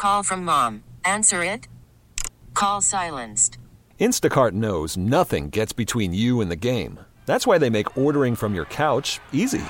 call from mom. Answer it. Call silenced. Instacart knows nothing gets between you and the game. That's why they make ordering from your couch easy.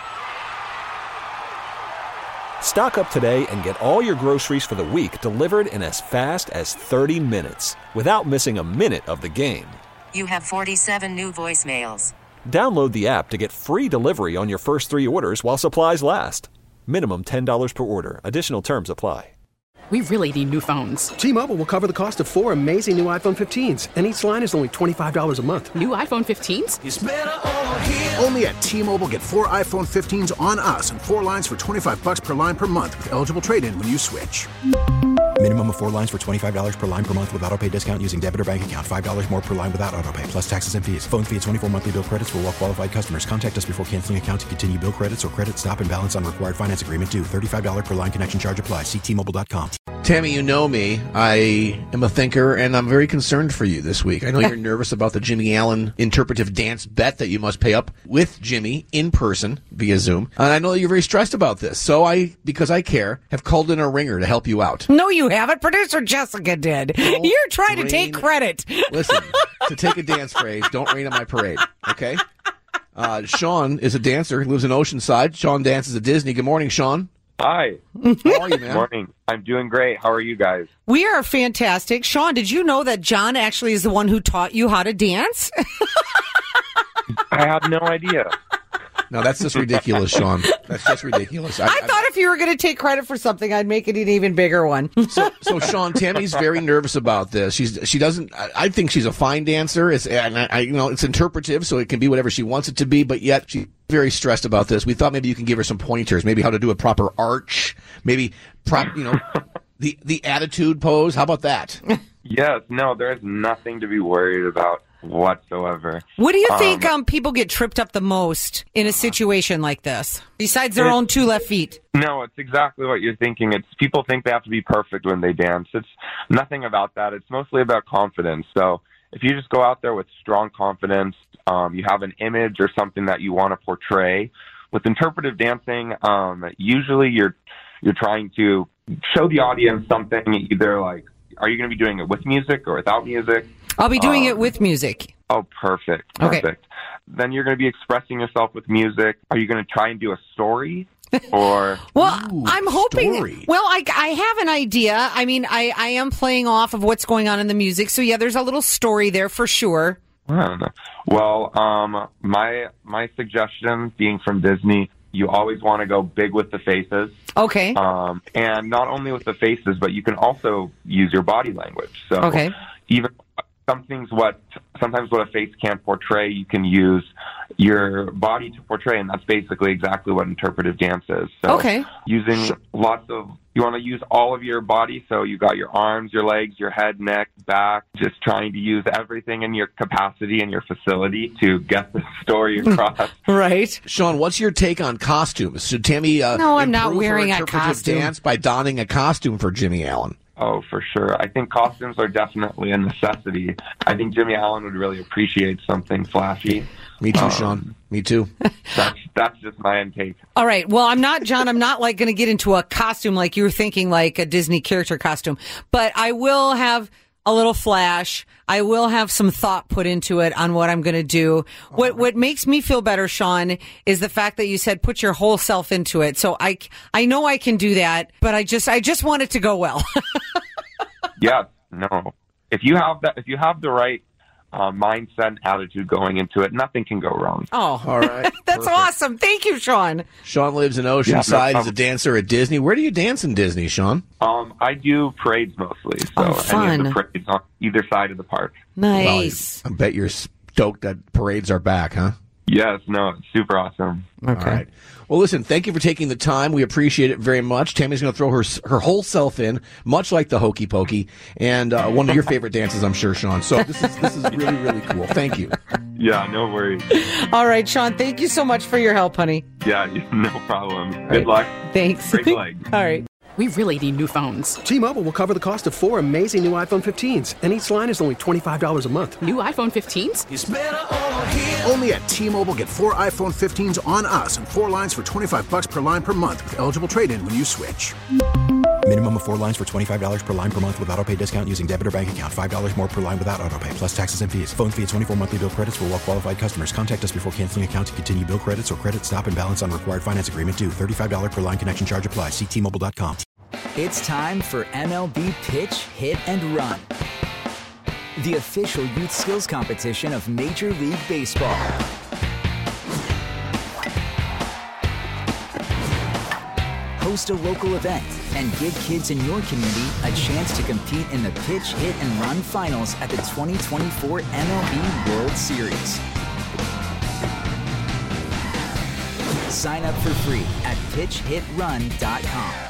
Stock up today and get all your groceries for the week delivered in as fast as 30 minutes without missing a minute of the game. You have 47 new voicemails. Download the app to get free delivery on your first 3 orders while supplies last. Minimum $10 per order. Additional terms apply. We really need new phones. T-Mobile will cover the cost of 4 amazing new iPhone 15s, and each line is only $25 a month. New iPhone 15s? It's better over here. Only at T-Mobile, get 4 iPhone 15s on us and 4 lines for $25 per line per month with eligible trade-in when you switch. Minimum of 4 lines for $25 per line per month with autopay discount using debit or bank account. $5 more per line without autopay, plus taxes and fees. Phone fee at 24 monthly bill credits for well-qualified customers. Contact us before canceling account to continue bill credits or credit stop and balance on required finance agreement due. $35 per line connection charge applies. See T-Mobile.com. Tammy, you know me. I am a thinker, and I'm very concerned for you this week. I know you're nervous about the Jimmy Allen interpretive dance bet that you must pay up with Jimmy in person via Zoom. And I know that you're very stressed about this. So because I care, have called in a ringer to help you out. No, you haven't. Producer Jessica did. You're trying to take credit. Listen, to take a dance phrase, don't rain on my parade, okay? Sean is a dancer. He lives in Oceanside. Sean dances at Disney. Good morning, Sean. Hi. How are you, man? Good morning. I'm doing great. How are you guys? We are fantastic. Sean, did you know that John actually is the one who taught you how to dance? I had no idea. No, that's just ridiculous, Sean. That's just ridiculous. I thought if you were going to take credit for something, I'd make it an even bigger one. So Sean, Tammy's very nervous about this. She doesn't. I think she's a fine dancer. It's interpretive, so it can be whatever she wants it to be. But yet she's very stressed about this. We thought maybe you can give her some pointers, maybe how to do a proper arch, maybe the attitude pose. How about that? Yes. No, there's nothing to be worried about whatsoever. What do you think people get tripped up the most in a situation like this, besides their own 2 left feet? No, it's exactly what you're thinking. It's people think they have to be perfect when they dance. It's nothing about that. It's mostly about confidence. So if you just go out there with strong confidence, you have an image or something that you want to portray. With interpretive dancing, usually you're trying to show the audience something, either like, are you going to be doing it with music or without music? I'll be doing it with music. Oh, perfect. Okay. Then you're going to be expressing yourself with music. Are you going to try and do a story? Or I'm hoping. Story. Well, I have an idea. I mean, I am playing off of what's going on in the music. So yeah, there's a little story there for sure. I don't know. Well, my suggestion, being from Disney, you always want to go big with the faces. Okay. And not only with the faces, but you can also use your body language. So even sometimes what a face can't portray, you can use your body to portray, and that's basically exactly what interpretive dance is. So using you want to use all of your body, so you got your arms, your legs, your head, neck, back, just trying to use everything in your capacity and your facility to get the story across. Right. Sean, what's your take on costumes? Should Tammy No, I'm not wearing a interpretive costume. dance by donning a costume for Jimmy Allen? Oh, for sure. I think costumes are definitely a necessity. I think Jimmy Allen would really appreciate something flashy. Me too, Sean. Me too. That's just my intake. All right. Well, I'm not, John, I'm not like going to get into a costume like you were thinking, like a Disney character costume, but I will have a little flash. I will have some thought put into it on what I'm going to do. What makes me feel better, Sean, is the fact that you said put your whole self into it. So I know I can do that, but I just want it to go well. Yeah, no. If you have the right mindset and attitude going into it, nothing can go wrong. Oh, all right. That's awesome. Thank you, Sean. Sean lives in Oceanside. He's a dancer at Disney. Where do you dance in Disney, Sean? I do parades mostly. So fun. Any of the parades on either side of the park. Nice. Well, I bet you're stoked that parades are back, huh? Yes, no, it's super awesome. Okay. All right. Well, listen, thank you for taking the time. We appreciate it very much. Tammy's going to throw her whole self in, much like the Hokey Pokey, and one of your favorite dances, I'm sure, Sean. So this is really, really cool. Thank you. Yeah, no worries. All right, Sean, thank you so much for your help, honey. Yeah, no problem. Good luck. Thanks. Great leg. All right. We really need new phones. T-Mobile will cover the cost of 4 amazing new iPhone 15s, and each line is only $25 a month. New iPhone 15s? It's better over here. Only at T-Mobile, get 4 iPhone 15s on us and 4 lines for $25 per line per month with eligible trade-in when you switch. Minimum of 4 lines for $25 per line per month with auto pay discount using debit or bank account. $5 more per line without auto pay, plus taxes and fees. Phone fee at 24 monthly bill credits for well qualified customers. Contact us before canceling account to continue bill credits or credit stop and balance on required finance agreement due. $35 per line connection charge applies. See T-Mobile.com. It's time for MLB Pitch, Hit, and Run, the official youth skills competition of Major League Baseball. Host a local event and give kids in your community a chance to compete in the Pitch, Hit, and Run finals at the 2024 MLB World Series. Sign up for free at pitchhitrun.com.